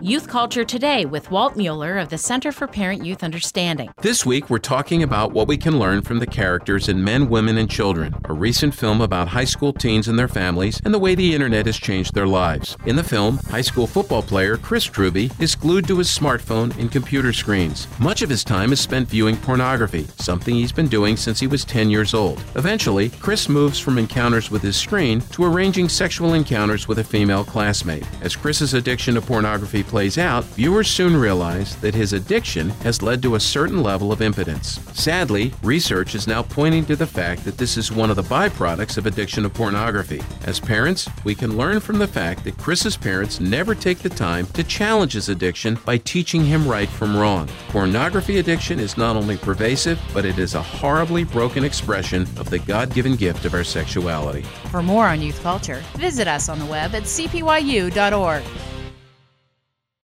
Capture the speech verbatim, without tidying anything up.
Youth Culture Today with Walt Mueller of the Center for Parent-Youth Understanding. This week, we're talking about what we can learn from the characters in Men, Women, and Children, a recent film about high school teens and their families and the way the internet has changed their lives. In the film, high school football player Chris Truby is glued to his smartphone and computer screens. Much of his time is spent viewing pornography, something he's been doing since he was ten years old. Eventually, Chris moves from encounters with his screen to arranging sexual encounters with a female classmate. As Chris's addiction to pornography plays out, viewers soon realize that his addiction has led to a certain level of impotence. Sadly, research is now pointing to the fact that this is one of the byproducts of addiction to pornography. As parents, we can learn from the fact that Chris's parents never take the time to challenge his addiction by teaching him right from wrong. Pornography addiction is not only pervasive, but it is a horribly broken expression of the God-given gift of our sexuality. For more on youth culture, visit us on the web at c p y u dot org.